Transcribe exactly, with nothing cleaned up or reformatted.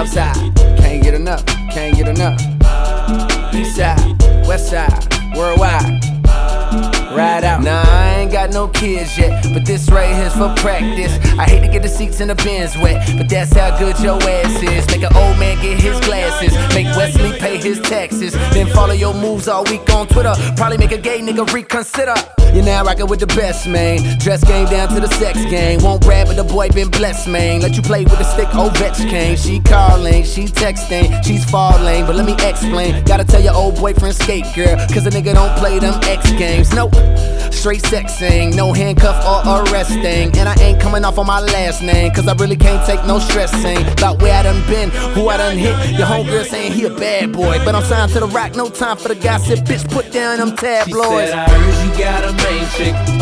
Southside, can't get enough, can't get enough. East side, west side, worldwide. Ride out. Nah, I ain't got no kids yet, but this right here's for practice. I hate to get the seats in the Benz wet, but that's how good your ass is. Make an old man get his glasses, make Wesley pay his taxes, then follow your moves all week on Twitter. Probably make a gay nigga reconsider. You're now rockin' with the best, man. Dress game down to the sex game. Won't brag, but the boy been blessed, man. Let you play with the stick, Ovechkin. She calling, she texting, she's falling, but let me explain. Gotta tell your old boyfriend skate, girl, cause a nigga don't play them X games. Nope, straight sexing, no handcuff or arresting. And I ain't coming off on my last name, cause I really can't take no stressing about where I done been, who I done hit. Your homegirl saying he a bad boy, but I'm signed to the rock, no time for the gossip. Bitch, put down them tabloids. She said, I heard you got a main chick.